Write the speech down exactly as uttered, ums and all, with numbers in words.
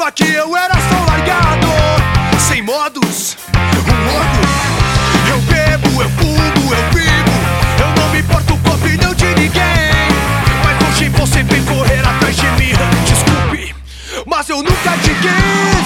Achava que eu era só largado, sem modos, um louco. Eu bebo, eu fumo, eu vivo, eu não me importo com a opinião de ninguém. Mas hoje vou sempre correr atrás de mim. Desculpe, mas eu nunca liguei.